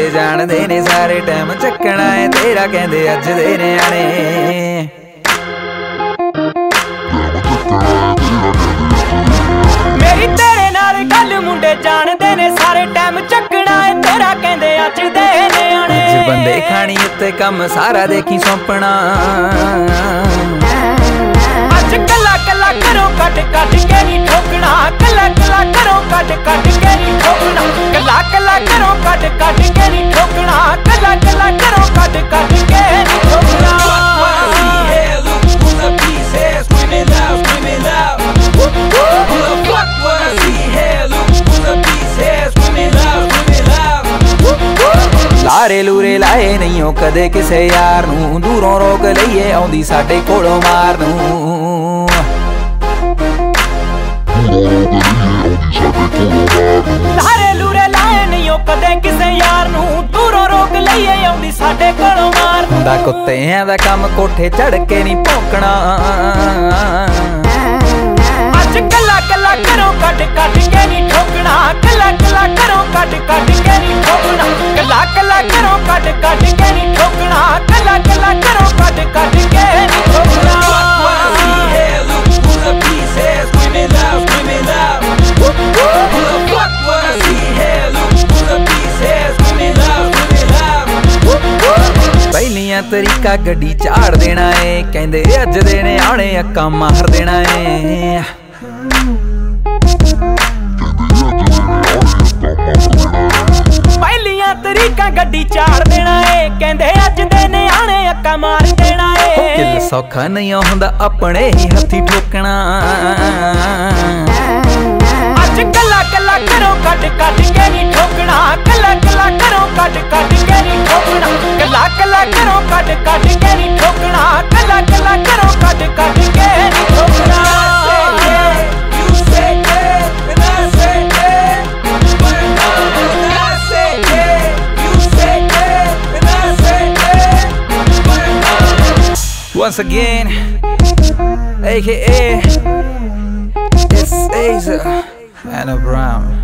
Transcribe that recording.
ਮੁੰਡੇ ਜਾਣਦੇ ਨੇ ਸਾਰੇ ਟਾਈਮ ਚੱਕਣਾ ਏ ਤੇਰਾ ਕਹਿੰਦੇ ਅੱਜ ਦੇ ਨਿਆਣੇ। ਮੇਰੀ ਤੇਰੇ ਨਾਲ ਗੱਲ ਮੁੰਡੇ ਜਾਣਦੇ ਨੇ ਸਾਰੇ ਟਾਈਮ ਚੱਕਣਾ ਏ ਤੇਰਾ ਕਹਿੰਦੇ ਅੱਜ ਦੇ ਨਿਆਣੇ। ਅੱਜ ਬੰਦੇ ਖਾਣੀ ਉੱਤੇ ਕੰਮ ਸਾਰਾ ਦੇਖੀ ਸੌਂਪਣਾ। ਅੱਜ ਕੱਲਾ ਕੱਲਾ ਘਰੋਂ ਕੱਢ ਕੱਢ ਕੇ ਨੀ ਠੋਕਣਾ। ਕੱਲਾ ਕੱਲਾ ਘਰੋਂ ਕੱਢ ਕੱਢ ਕੇ ਨੀ ਠੋਕਣਾ। ਕੱਲਾ ਕੱਲਾ ਘਰੋਂ ਕੱਢ ਕੱਢ ਕੇ ਨੀ ਠੋਕਣਾ। ਕੱਲਾ ਕੱਲਾ ਘਰੋਂ ਕੱਢ ਕੱਢ ਕੇ ਨੀ ਠੋਕਣਾ। ਲਾਰੇ ਲੂਰੇ ਲਾਏ ਨਹੀਂ ਉਹ ਕਦੇ ਕਿਸੇ ਯਾਰ ਨੂੰ, ਦੂਰੋਂ ਰੋਕ ਲਈਏ ਆਉਂਦੀ ਸਾਡੇ ਕੋਲੋਂ ਮਾਰ ਨੂੰ। ਲਾਰੇ ਲੂਰੇ ਲਾਏ ਨਹੀਂ ਉਹ ਕਦੇ ਕਿਸੇ ਯਾਰ ਨੂੰ, ਦੂਰੋਂ ਰੋਕ ਲਈਏ ਆਉਂਦੀ ਸਾਡੇ ਕੋਲੋਂ ਮਾਰ ਨੂੰ। ਹੁੰਦਾ ਕੁੱਤਿਆਂ ਦਾ ਕੰਮ ਕੋਠੇ ਚੜ ਕੇ ਨਹੀਂ ਭੌਂਕਣਾ। ਅੱਜ ਕੱਲਾ ਕੱਲਾ ਘਰੋਂ ਕੱਢ ਕੱਢ ਕੇ ਨੀ ਠੋਕਣਾ। ਕੱਲਾ ਕੱਲਾ ਘਰੋਂ ਕੱਢ ਕੱਢ ਕੇ ਨੀ ਠੋਕਣਾ। ਕੱਲਾ ਕੱਲਾ ਘਰੋਂ ਕੱਢ ਕੱਢ ਕੇ ਨੀ ਠੋਕਣਾ। ਕੱਲਾ ਕੱਲਾ ਘਰੋਂ ਕੱਢ ਕੱਢ ਕੇ ਨੀ ਠੋਕਣਾ। ਪਹਿਲੀਆਂ ਤਰੀਕਾ ਗੱਡੀ ਝਾੜ ਦੇਣਾ ਏ ਕਹਿੰਦੇ ਅੱਜ ਦੇ ਨਿਆਣੇ ਅੱਕਾਂ ਮਾਰ ਦੇਣਾ ਏ। ਪਹਿਲੀਆਂ ਤਰੀਕਾ ਗੱਡੀ ਝਾੜ ਦੇਣਾ ਏ ਕਹਿੰਦੇ ਅੱਜ ਦੇ ਨਿਆਣੇ ਅੱਕਾਂ ਮਾਰ ਦੇਣਾ ਏ। ਕਿਲ ਸੌਖਾ ਨਹੀਂ ਹੁੰਦਾ ਆਪਣੇ ਹੀ ਹੱਥੀ ਠੋਕਣਾ। ਅੱਜ ਕੱਲਾ ਕੱਲਾ ਘਰੋਂ ਕੱਢ ਕੱਢ ਕੇ ਨੀ ਠੋਕਣਾ। ਕੱਲਾ ਕੱਲਾ ਘਰੋਂ ਕੱਢ ਕੱਢ ਕੇ ਨੀ ਠੋਕਣਾ। ਕੱਲਾ ਕੱਲਾ ਘਰੋਂ ਕੱਢ ਕੱਢ ਕੇ ਨੀ ਠੋਕਣਾ। ਕੱਲਾ ਕੱਲਾ ਘਰੋਂ ਕੱਢ ਕੱਢ ਕੇ ਨੀ ਠੋਕਣਾ। Once again, aka it's Aza and Brown.